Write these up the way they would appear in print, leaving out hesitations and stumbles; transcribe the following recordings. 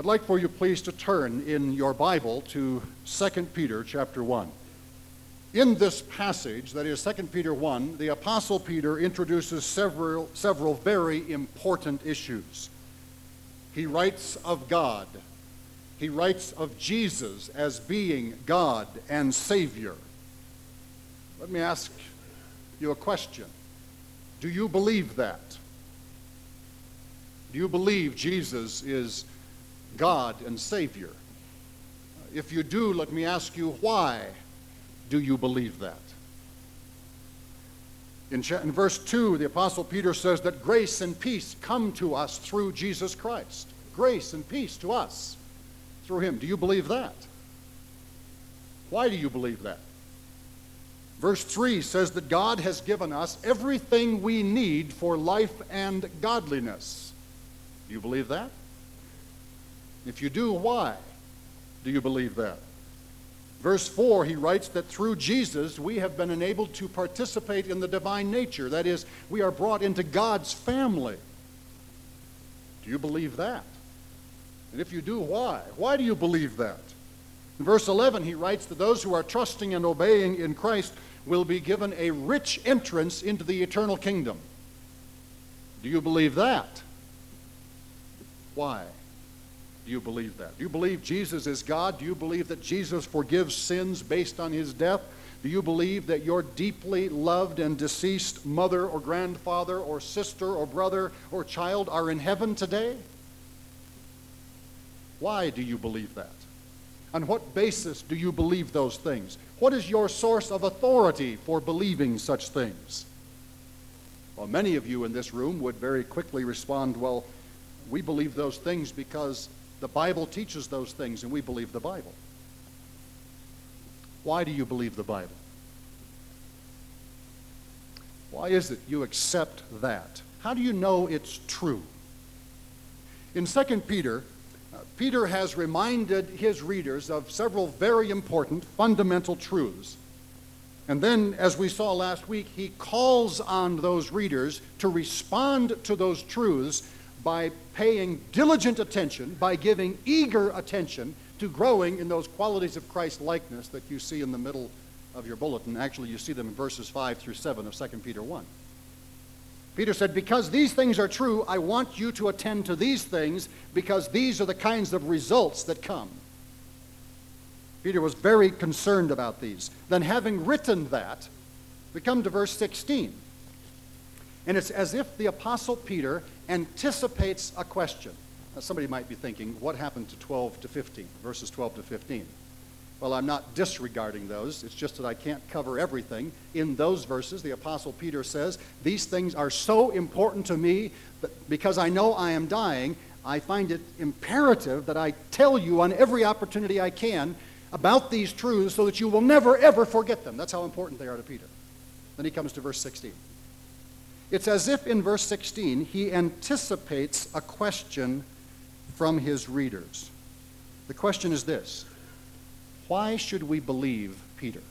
I'd like for you please to turn in your Bible to 2 Peter chapter 1. In this passage, that is 2 Peter 1, the Apostle Peter introduces several very important issues. He writes of God. He writes of Jesus as being God and Savior. Let me ask you a question. Do you believe that? Do you believe Jesus is God and Savior? If you do, let me ask you, why do you believe that? In verse 2, the Apostle Peter says that grace and peace come to us through Jesus Christ. Grace and peace to us through him. Do you believe that? Why do you believe that? Verse 3 says that God has given us everything we need for life and godliness. Do you believe that? If you do, why do you believe that? Verse 4, he writes that through Jesus we have been enabled to participate in the divine nature. That is, we are brought into God's family. Do you believe that? And if you do, why? Why do you believe that? In verse 11, he writes that those who are trusting and obeying in Christ will be given a rich entrance into the eternal kingdom. Do you believe that? Why do you believe that? Do you believe Jesus is God? Do you believe that Jesus forgives sins based on his death? Do you believe that your deeply loved and deceased mother or grandfather or sister or brother or child are in heaven today? Why do you believe that? On what basis do you believe those things? What is your source of authority for believing such things? Well, many of you in this room would very quickly respond, well, we believe those things because the Bible teaches those things, and we believe the Bible. Why do you believe the Bible? Why is it you accept that? How do you know it's true? In 2 Peter, Peter has reminded his readers of several very important fundamental truths. And then, as we saw last week, he calls on those readers to respond to those truths by paying diligent attention, by giving eager attention to growing in those qualities of Christ-likeness that you see in the middle of your bulletin. Actually, you see them in verses 5 through 7 of 2 Peter 1. Peter said, because these things are true, I want you to attend to these things, because these are the kinds of results that come. Peter was very concerned about these. Then, having written that, we come to verse 16. And it's as if the Apostle Peter anticipates a question. Now, somebody might be thinking, what happened to 12 to 15, verses 12 to 15? Well, I'm not disregarding those. It's just that I can't cover everything. In those verses, the Apostle Peter says, these things are so important to me that because I know I am dying, I find it imperative that I tell you on every opportunity I can about these truths so that you will never, ever forget them. That's how important they are to Peter. Then he comes to verse 16. It's as if in verse 16 he anticipates a question from his readers. The question is this: why should we believe Peter?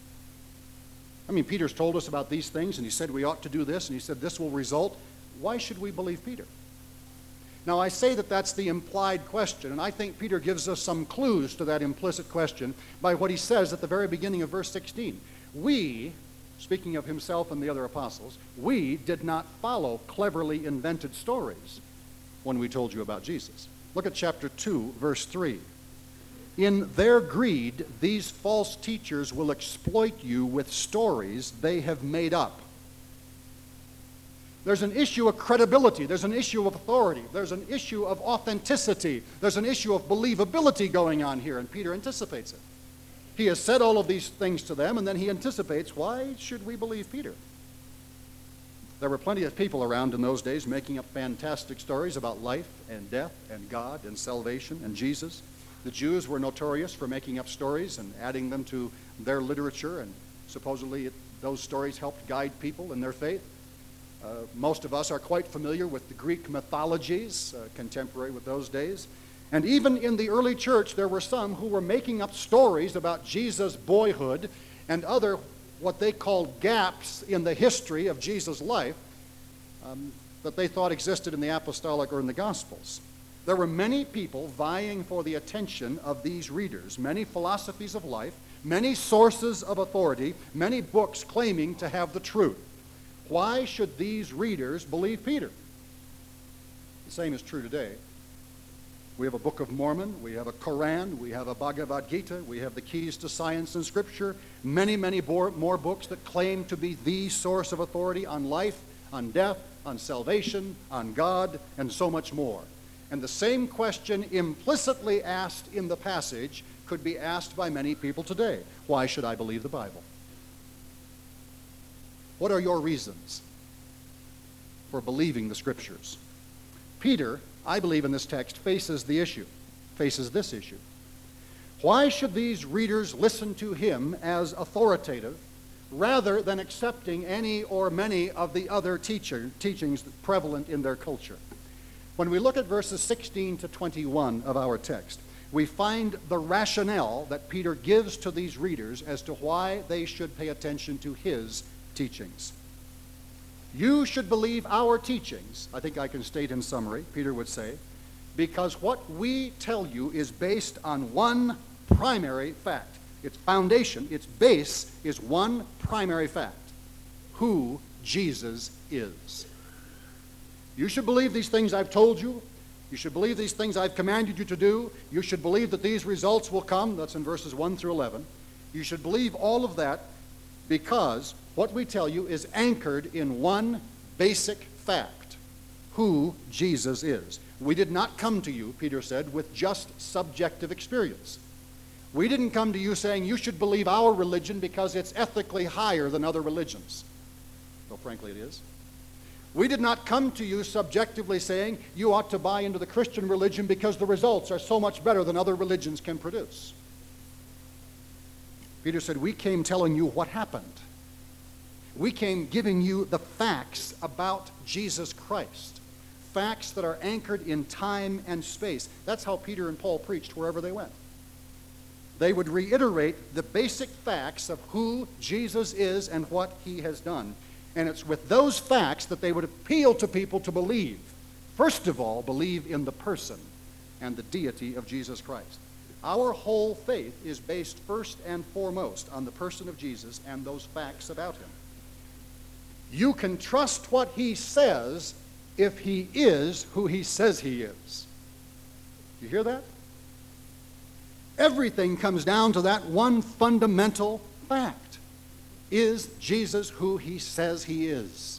I mean, Peter's told us about these things, and he said we ought to do this, and he said this will result. Why should we believe Peter? Now, I say that that's the implied question, and I think Peter gives us some clues to that implicit question by what he says at the very beginning of verse 16. We, speaking of himself and the other apostles, we did not follow cleverly invented stories when we told you about Jesus. Look at chapter 2, verse 3. In their greed, these false teachers will exploit you with stories they have made up. There's an issue of credibility. There's an issue of authority. There's an issue of authenticity. There's an issue of believability going on here, and Peter anticipates it. He has said all of these things to them, and then he anticipates, why should we believe Peter? There were plenty of people around in those days making up fantastic stories about life and death and God and salvation and Jesus. The Jews were notorious for making up stories and adding them to their literature, and supposedly those stories helped guide people in their faith. Most of us are quite familiar with the Greek mythologies, contemporary with those days. And even in the early church, there were some who were making up stories about Jesus' boyhood and other what they called gaps in the history of Jesus' life that they thought existed in the apostolic or in the Gospels. There were many people vying for the attention of these readers, many philosophies of life, many sources of authority, many books claiming to have the truth. Why should these readers believe Peter? The same is true today. We have a Book of Mormon, we have a Koran, we have a Bhagavad Gita, we have the Keys to Science and Scripture, many more books that claim to be the source of authority on life, on death, on salvation, on God, and so much more. And the same question implicitly asked in the passage could be asked by many people today. Why should I believe the Bible? What are your reasons for believing the Scriptures? Peter, I believe in this text, faces this issue. Why should these readers listen to him as authoritative rather than accepting any or many of the other teachings prevalent in their culture? When we look at verses 16 to 21 of our text, we find the rationale that Peter gives to these readers as to why they should pay attention to his teachings. You should believe our teachings, I think I can state in summary, Peter would say, because what we tell you is based on one primary fact. Its foundation, its base is one primary fact: who Jesus is. You should believe these things I've told you. You should believe these things I've commanded you to do. You should believe that these results will come. That's in verses 1 through 11. You should believe all of that because what we tell you is anchored in one basic fact: who Jesus is. We did not come to you, Peter said, with just subjective experience. We didn't come to you saying you should believe our religion because it's ethically higher than other religions, though frankly it is. We did not come to you subjectively saying you ought to buy into the Christian religion because the results are so much better than other religions can produce. Peter said, we came telling you what happened. We came giving you the facts about Jesus Christ, facts that are anchored in time and space. That's how Peter and Paul preached wherever they went. They would reiterate the basic facts of who Jesus is and what he has done. And it's with those facts that they would appeal to people to believe. First of all, believe in the person and the deity of Jesus Christ. Our whole faith is based first and foremost on the person of Jesus and those facts about him. You can trust what he says if he is who he says he is. You hear that? Everything comes down to that one fundamental fact. Is Jesus who he says he is?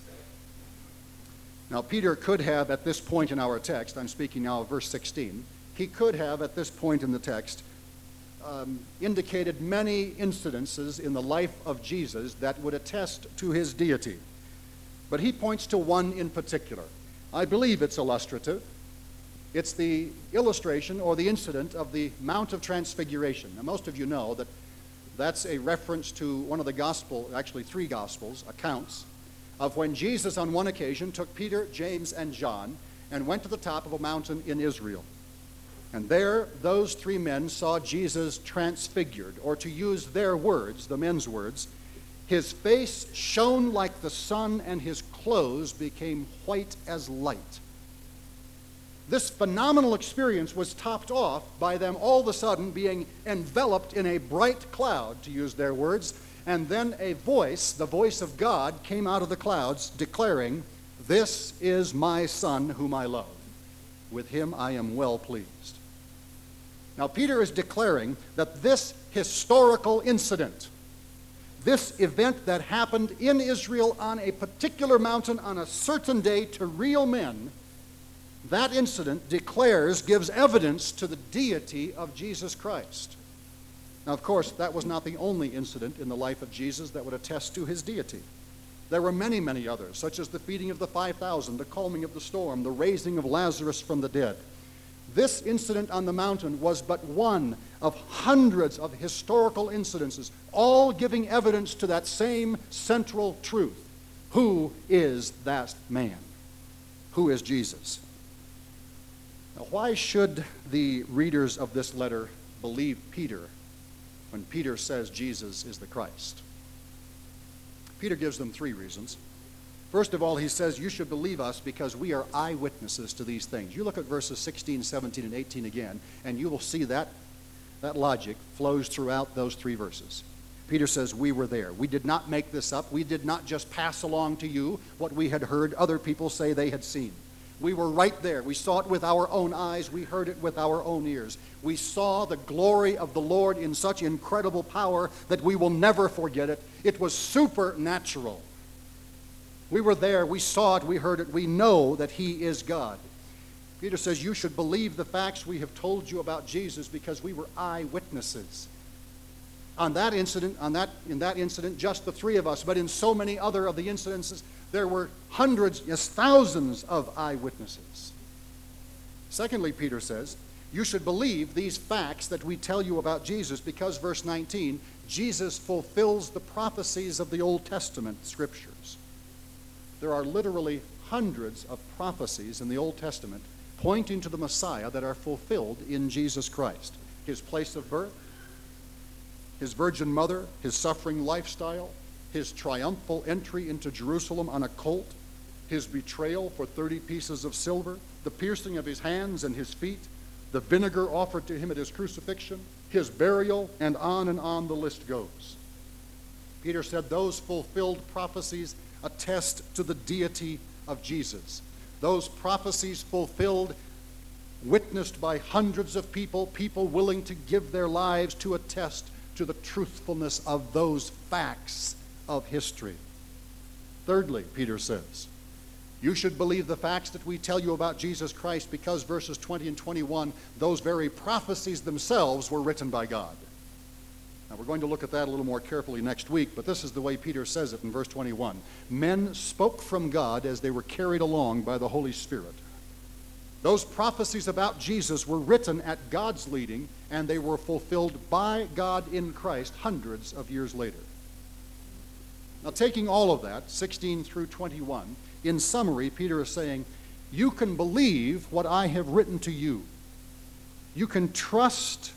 Now, Peter could have, at this point in our text, I'm speaking now of verse 16, he could have, at this point in the text, indicated many incidences in the life of Jesus that would attest to his deity. But he points to one in particular. I believe it's illustrative. It's the illustration or the incident of the Mount of Transfiguration. Now, most of you know that that's a reference to one of the gospel, actually 3 gospels, accounts of when Jesus on one occasion took Peter, James, and John and went to the top of a mountain in Israel. And there, those 3 men saw Jesus transfigured, or to use their words, the men's words, his face shone like the sun and his clothes became white as light. This phenomenal experience was topped off by them all of a sudden being enveloped in a bright cloud, to use their words, and then a voice, the voice of God, came out of the clouds declaring, "This is my Son whom I love. With him I am well pleased." Now, Peter is declaring that this historical incident, this event that happened in Israel on a particular mountain on a certain day to real men, that incident gives evidence to the deity of Jesus Christ. Now, of course, that was not the only incident in the life of Jesus that would attest to his deity. There were many, many others, such as the feeding of the 5,000, the calming of the storm, the raising of Lazarus from the dead. This incident on the mountain was but one of hundreds of historical incidences, all giving evidence to that same central truth. Who is that man? Who is Jesus? Now, why should the readers of this letter believe Peter when Peter says Jesus is the Christ? Peter gives them 3 reasons. First of all, he says, you should believe us because we are eyewitnesses to these things. You look at verses 16, 17, and 18 again, and you will see that logic flows throughout those three verses. Peter says, we were there. We did not make this up. We did not just pass along to you what we had heard other people say they had seen. We were right there. We saw it with our own eyes. We heard it with our own ears. We saw the glory of the Lord in such incredible power that we will never forget it. It was supernatural. We were there. We saw it. We heard it. We know that he is God. Peter says, you should believe the facts we have told you about Jesus because we were eyewitnesses. In that incident, just the three of us, but in so many other of the incidences, there were hundreds, yes, thousands of eyewitnesses. Secondly, Peter says, you should believe these facts that we tell you about Jesus because, verse 19, Jesus fulfills the prophecies of the Old Testament scriptures. There are literally hundreds of prophecies in the Old Testament pointing to the Messiah that are fulfilled in Jesus Christ. His place of birth, his virgin mother, his suffering lifestyle, his triumphal entry into Jerusalem on a colt, his betrayal for 30 pieces of silver, the piercing of his hands and his feet, the vinegar offered to him at his crucifixion, his burial, and on the list goes. Peter said those fulfilled prophecies attest to the deity of Jesus. Those prophecies fulfilled, witnessed by hundreds of people willing to give their lives to attest to the truthfulness of those facts of history. Thirdly, Peter says, you should believe the facts that we tell you about Jesus Christ because verses 20 and 21, those very prophecies themselves were written by God. Now, we're going to look at that a little more carefully next week, but this is the way Peter says it in verse 21. Men spoke from God as they were carried along by the Holy Spirit. Those prophecies about Jesus were written at God's leading, and they were fulfilled by God in Christ hundreds of years later. Now, taking all of that, 16 through 21, in summary, Peter is saying, you can believe what I have written to you. You can trust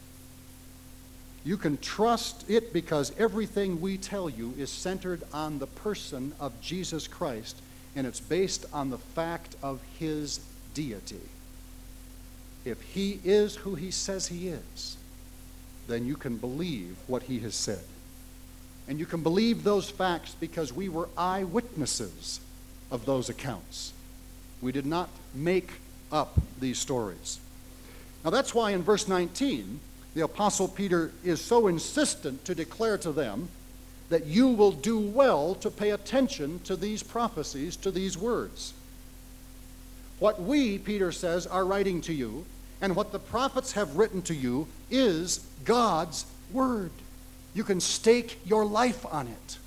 it because everything we tell you is centered on the person of Jesus Christ, and it's based on the fact of his deity. If he is who he says he is, then you can believe what he has said. And you can believe those facts because we were eyewitnesses of those accounts. We did not make up these stories. Now that's why in verse 19, the Apostle Peter is so insistent to declare to them that you will do well to pay attention to these prophecies, to these words. What we, Peter says, are writing to you, and what the prophets have written to you, is God's word. You can stake your life on it.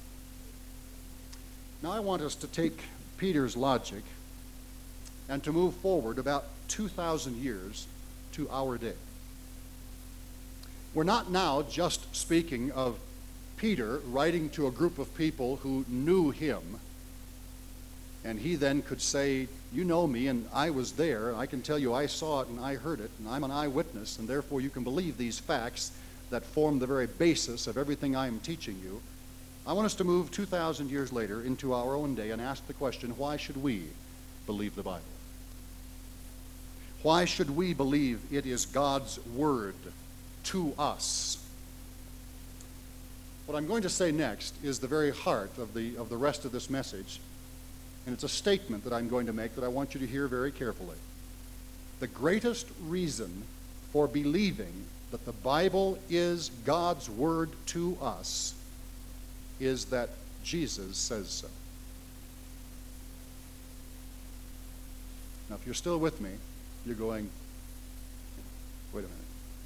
Now I want us to take Peter's logic and to move forward about 2,000 years to our day. We're not now just speaking of Peter writing to a group of people who knew him, and he then could say, you know me, and I was there, and I can tell you I saw it and I heard it, and I'm an eyewitness, and therefore you can believe these facts that form the very basis of everything I am teaching you. I want us to move 2,000 years later into our own day and ask the question, why should we believe the Bible? Why should we believe it is God's word to us? What I'm going to say next is the very heart of the rest of this message, and it's a statement that I'm going to make that I want you to hear very carefully. The greatest reason for believing that the Bible is God's word to us is that Jesus says so. Now, if you're still with me, you're going, wait a minute.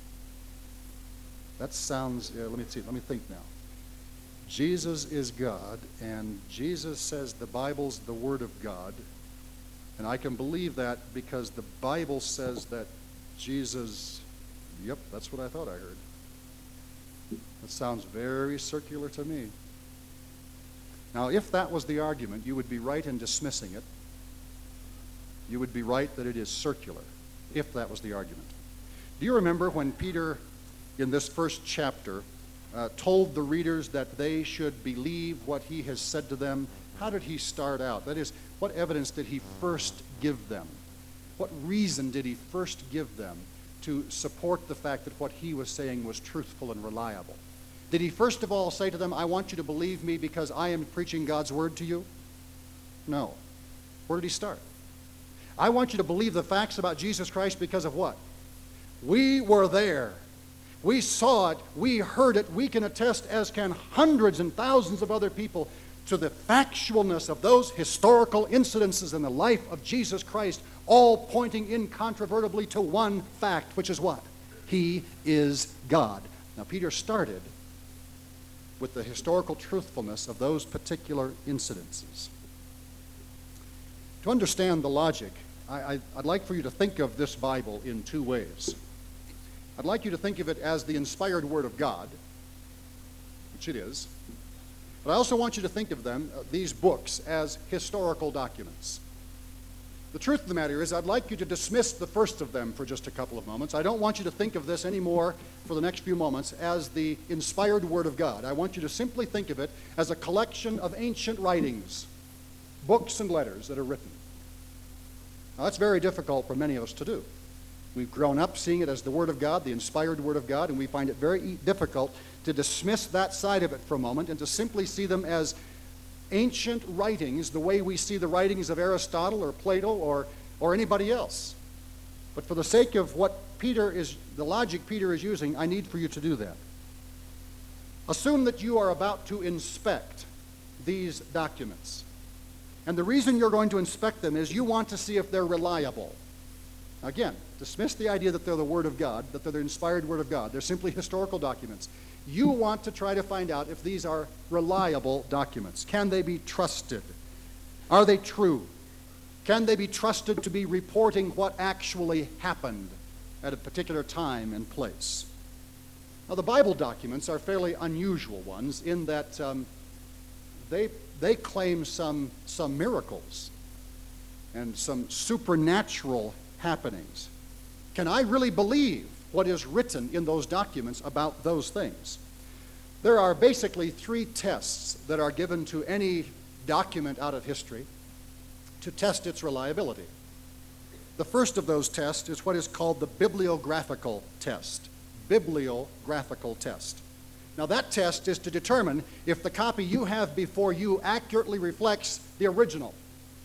That sounds, let me think now. Jesus is God, and Jesus says the Bible's the Word of God, and I can believe that because the Bible says that Jesus, yep, that's what I thought I heard. That sounds very circular to me. Now, if that was the argument, you would be right in dismissing it. You would be right that it is circular, if that was the argument. Do you remember when Peter, in this first chapter, told the readers that they should believe what he has said to them How did he start out? That is, what evidence did he first give them? What reason did he first give them to support the fact that what he was saying was truthful and reliable? Did he first of all say to them, I want you to believe me because I am preaching God's word to you? No. Where did he start? I want you to believe the facts about Jesus Christ because of what? We were there. We saw it. We heard it. We can attest, as can hundreds and thousands of other people, to the factualness of those historical incidences in the life of Jesus Christ, all pointing incontrovertibly to one fact, which is what? He is God. Now, Peter started with the historical truthfulness of those particular incidences. To understand the logic, I'd like for you to think of this Bible in two ways. I'd like you to think of it as the inspired Word of God, which it is. But I also want you to think of them, these books, as historical documents. The truth of the matter is, I'd like you to dismiss the first of them for just a couple of moments. I don't want you to think of this anymore for the next few moments as the inspired Word of God. I want you to simply think of it as a collection of ancient writings, books and letters that are written. Now, that's very difficult for many of us to do. We've grown up seeing it as the Word of God, the inspired Word of God, and we find it very difficult to dismiss that side of it for a moment and to simply see them as ancient writings the way we see the writings of Aristotle or Plato or anybody else. But for the sake of the logic Peter is using, I need for you to do that. Assume that you are about to inspect these documents. And the reason you're going to inspect them is you want to see if they're reliable. Again, dismiss the idea that they're the Word of God, that they're the inspired Word of God. They're simply historical documents. You want to try to find out if these are reliable documents. Can they be trusted? Are they true? Can they be trusted to be reporting what actually happened at a particular time and place? Now, the Bible documents are fairly unusual ones in that they claim some miracles and some supernatural happenings. Can I really believe what is written in those documents about those things? There are basically three tests that are given to any document out of history to test its reliability. The first of those tests is what is called the bibliographical test. Bibliographical test. Now, that test is to determine if the copy you have before you accurately reflects the original.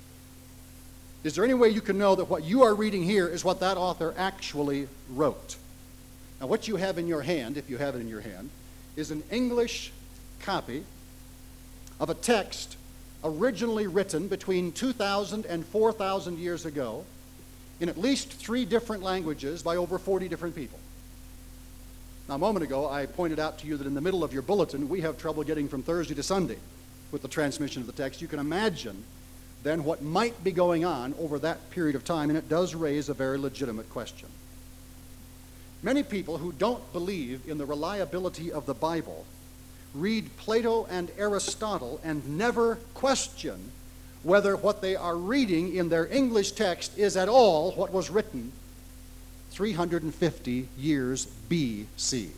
Is there any way you can know that what you are reading here is what that author actually wrote? Now, what you have in your hand, if you have it in your hand, is an English copy of a text originally written between 2,000 and 4,000 years ago in at least 3 different languages by over 40 different people. Now, a moment ago, I pointed out to you that in the middle of your bulletin, we have trouble getting from Thursday to Sunday with the transmission of the text. You can imagine then what might be going on over that period of time, and it does raise a very legitimate question. Many people who don't believe in the reliability of the Bible read Plato and Aristotle and never question whether what they are reading in their English text is at all what was written 350 years B.C.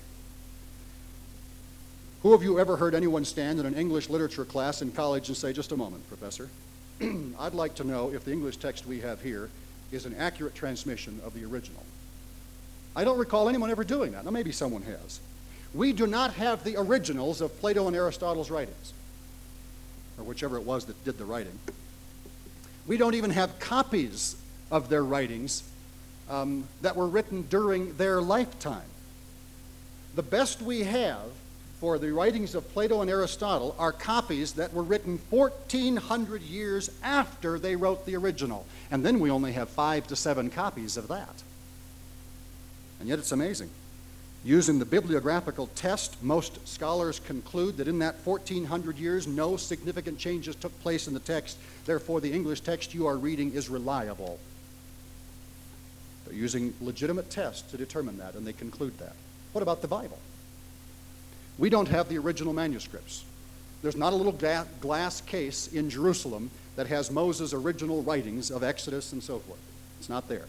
Who of you ever heard anyone stand in an English literature class in college and say, just a moment, Professor, I'd like to know if the English text we have here is an accurate transmission of the original? I don't recall anyone ever doing that. Now, maybe someone has. We do not have the originals of Plato and Aristotle's writings, or whichever it was that did the writing. We don't even have copies of their writings that were written during their lifetime. The best we have for the writings of Plato and Aristotle are copies that were written 1,400 years after they wrote the original. And then we only have 5 to 7 copies of that. And yet it's amazing. Using the bibliographical test, most scholars conclude that in that 1,400 years, no significant changes took place in the text. Therefore, the English text you are reading is reliable. They're using legitimate tests to determine that, and they conclude that. What about the Bible? We don't have the original manuscripts. There's not a little glass case in Jerusalem that has Moses' original writings of Exodus and so forth. It's not there.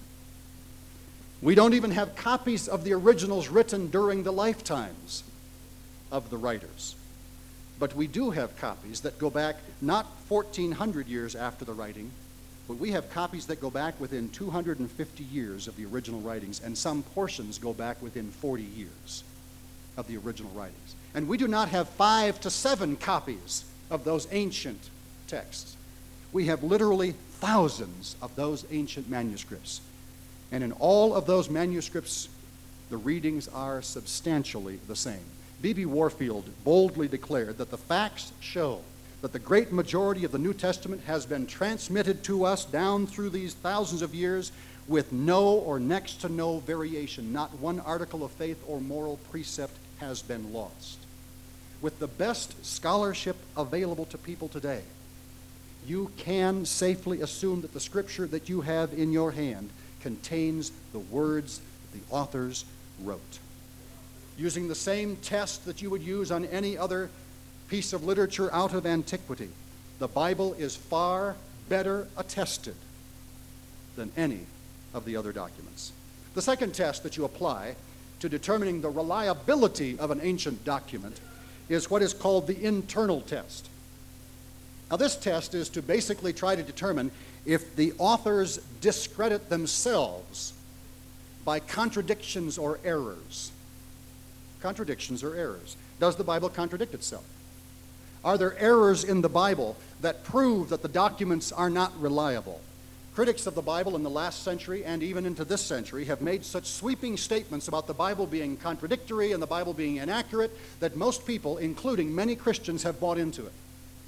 We don't even have copies of the originals written during the lifetimes of the writers. But we do have copies that go back not 1,400 years after the writing, but we have copies that go back within 250 years of the original writings, and some portions go back within 40 years of the original writings. And we do not have 5 to 7 copies of those ancient texts. We have literally thousands of those ancient manuscripts. And in all of those manuscripts, the readings are substantially the same. B.B. Warfield boldly declared that the facts show that the great majority of the New Testament has been transmitted to us down through these thousands of years with no or next to no variation. Not one article of faith or moral precept has been lost. With the best scholarship available to people today, you can safely assume that the scripture that you have in your hand contains the words that the authors wrote. Using the same test that you would use on any other piece of literature out of antiquity, the Bible is far better attested than any of the other documents. The second test that you apply to determining the reliability of an ancient document is what is called the internal test. Now, this test is to basically try to determine if the authors discredit themselves by contradictions or errors. Contradictions or errors. Does the Bible contradict itself? Are there errors in the Bible that prove that the documents are not reliable? Critics of the Bible in the last century and even into this century have made such sweeping statements about the Bible being contradictory and the Bible being inaccurate that most people, including many Christians, have bought into it.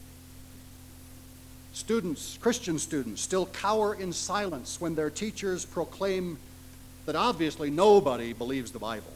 Christian students, still cower in silence when their teachers proclaim that obviously nobody believes the Bible.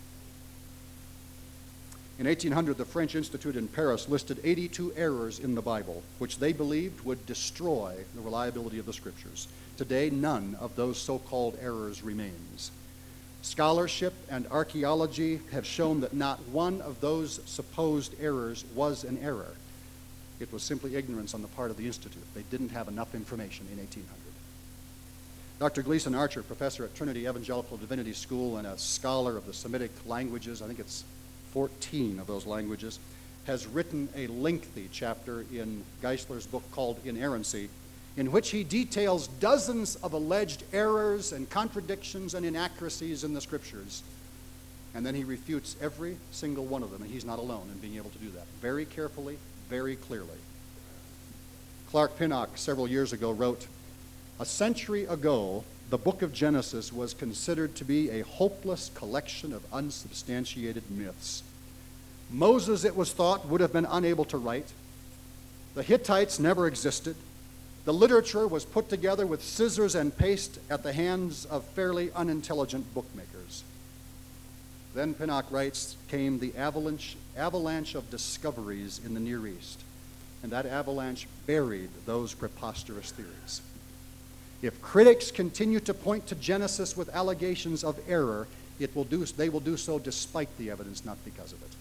In 1800, the French Institute in Paris listed 82 errors in the Bible, which they believed would destroy the reliability of the Scriptures. Today, none of those so-called errors remains. Scholarship and archaeology have shown that not one of those supposed errors was an error. It was simply ignorance on the part of the Institute. They didn't have enough information in 1800. Dr. Gleason Archer, professor at Trinity Evangelical Divinity School and a scholar of the Semitic languages, I think it's 14 of those languages, has written a lengthy chapter in Geisler's book called Inerrancy, in which he details dozens of alleged errors and contradictions and inaccuracies in the Scriptures. And then he refutes every single one of them, and he's not alone in being able to do that. Very carefully, very clearly. Clark Pinnock, several years ago, wrote, "A century ago, the book of Genesis was considered to be a hopeless collection of unsubstantiated myths. Moses, it was thought, would have been unable to write. The Hittites never existed. The literature was put together with scissors and paste at the hands of fairly unintelligent bookmakers." Then, Pinnock writes, came the avalanche of discoveries in the Near East, and that avalanche buried those preposterous theories. If critics continue to point to Genesis with allegations of error, they will do so despite the evidence, not because of it.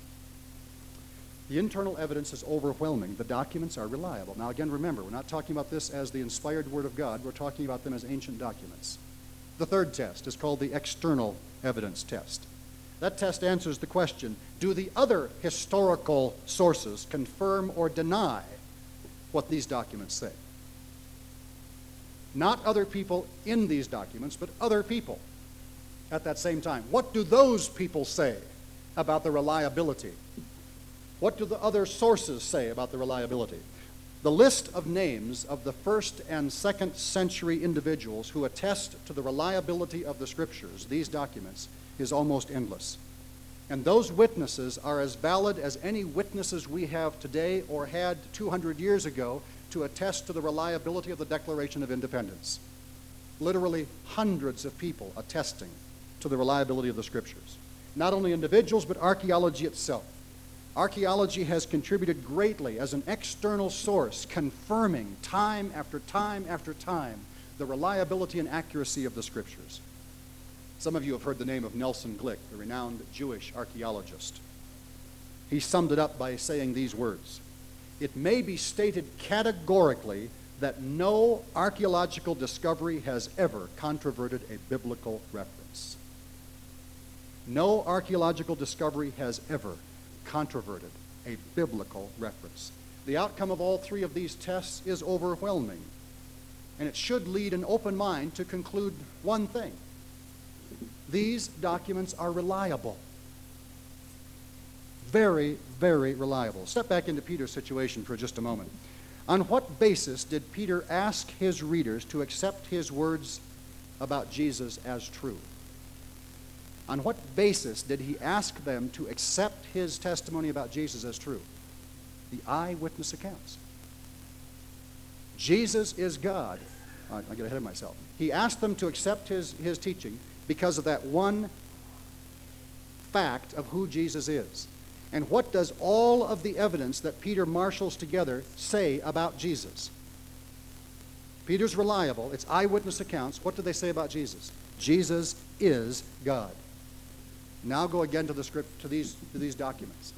The internal evidence is overwhelming. The documents are reliable. Now again, remember, we're not talking about this as the inspired Word of God. We're talking about them as ancient documents. The third test is called the external evidence test. That test answers the question, do the other historical sources confirm or deny what these documents say? Not other people in these documents, but other people at that same time. What do those people say about the reliability? What do the other sources say about the reliability? The list of names of the 1st and 2nd century individuals who attest to the reliability of the Scriptures, these documents, is almost endless. And those witnesses are as valid as any witnesses we have today or had 200 years ago to attest to the reliability of the Declaration of Independence. Literally hundreds of people attesting to the reliability of the Scriptures. Not only individuals, but archaeology itself. Archaeology has contributed greatly as an external source, confirming time after time after time the reliability and accuracy of the Scriptures. Some of you have heard the name of Nelson Glick, the renowned Jewish archaeologist. He summed it up by saying these words, "It may be stated categorically that no archaeological discovery has ever controverted a biblical reference." No archaeological discovery has ever controverted a biblical reference. The outcome of all three of these tests is overwhelming, and it should lead an open mind to conclude one thing. These documents are reliable. Very, very reliable. Step back into Peter's situation for just a moment. On what basis did Peter ask his readers to accept his words about Jesus as true? On what basis did he ask them to accept his testimony about Jesus as true? The eyewitness accounts. Jesus is God. I get ahead of myself. He asked them to accept his teaching because of that one fact of who Jesus is. And what does all of the evidence that Peter marshals together say about Jesus? Peter's reliable. It's eyewitness accounts. What do they say about Jesus? Jesus is God. Now go again to the script, to these documents.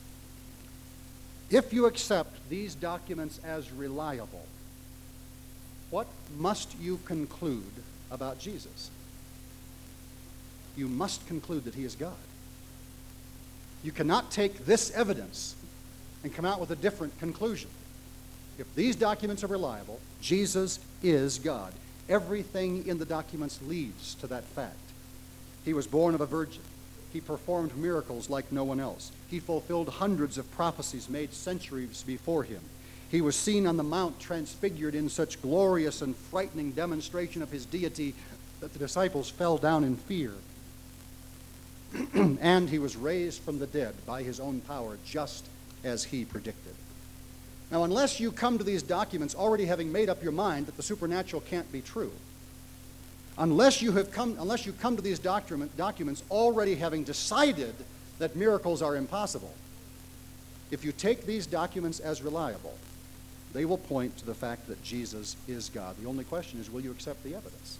If you accept these documents as reliable, what must you conclude about Jesus? You must conclude that he is God. You cannot take this evidence and come out with a different conclusion. If these documents are reliable, Jesus is God. Everything in the documents leads to that fact. He was born of a virgin. He performed miracles like no one else. He fulfilled hundreds of prophecies made centuries before him. He was seen on the mount transfigured in such glorious and frightening demonstration of his deity that the disciples fell down in fear. And he was raised from the dead by his own power, just as he predicted. Now, unless you come to these documents already having made up your mind that the supernatural can't be true, unless you come to these documents already having decided that miracles are impossible, if you take these documents as reliable, they will point to the fact that Jesus is God. The only question is, will you accept the evidence?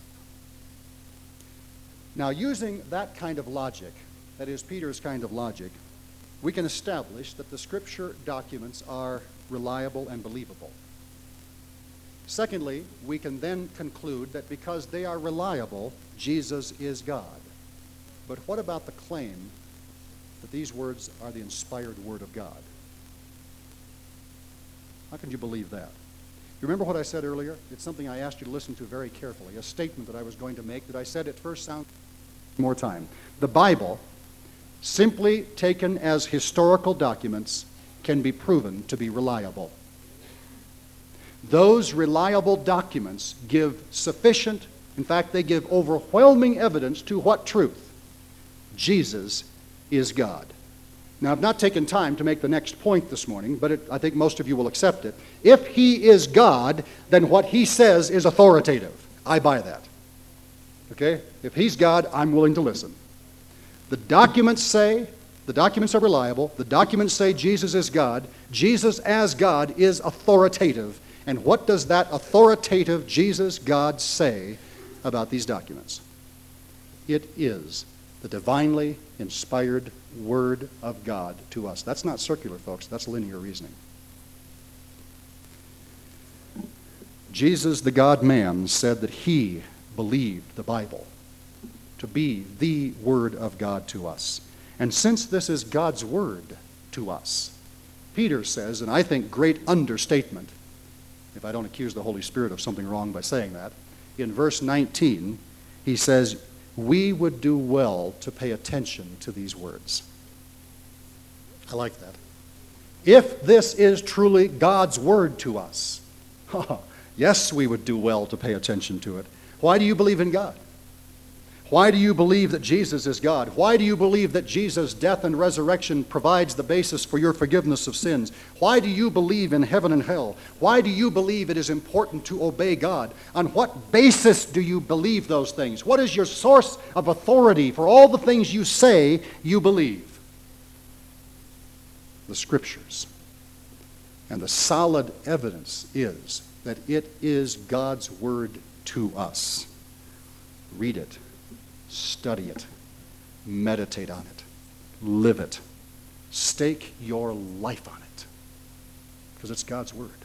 Now, using that kind of logic, that is Peter's kind of logic, we can establish that the Scripture documents are reliable and believable. Secondly, we can then conclude that because they are reliable, Jesus is God. But what about the claim that these words are the inspired Word of God? How can you believe that? You remember what I said earlier? It's something I asked you to listen to very carefully, a statement that I was going to make that I said at first sounds more time. The Bible, simply taken as historical documents, can be proven to be reliable. Those reliable documents give sufficient, in fact, they give overwhelming evidence to what truth? Jesus is God. Now, I've not taken time to make the next point this morning, but I think most of you will accept it. If he is God, then what he says is authoritative. I buy that. Okay? If he's God, I'm willing to listen. The documents are reliable. The documents say Jesus is God. Jesus as God is authoritative. And what does that authoritative Jesus God say about these documents? It is the divinely inspired Word of God to us. That's not circular, folks. That's linear reasoning. Jesus, the God-man, said that he believed the Bible to be the Word of God to us. And since this is God's Word to us, Peter says, and I think great understatement, if I don't accuse the Holy Spirit of something wrong by saying that, in verse 19, he says, we would do well to pay attention to these words. I like that. If this is truly God's Word to us, yes, we would do well to pay attention to it. Why do you believe in God? Why do you believe that Jesus is God? Why do you believe that Jesus' death and resurrection provides the basis for your forgiveness of sins? Why do you believe in heaven and hell? Why do you believe it is important to obey God? On what basis do you believe those things? What is your source of authority for all the things you say you believe? The Scriptures. And the solid evidence is that it is God's Word to us. Read it. Study it. Meditate on it. Live it. Stake your life on it. Because it's God's Word.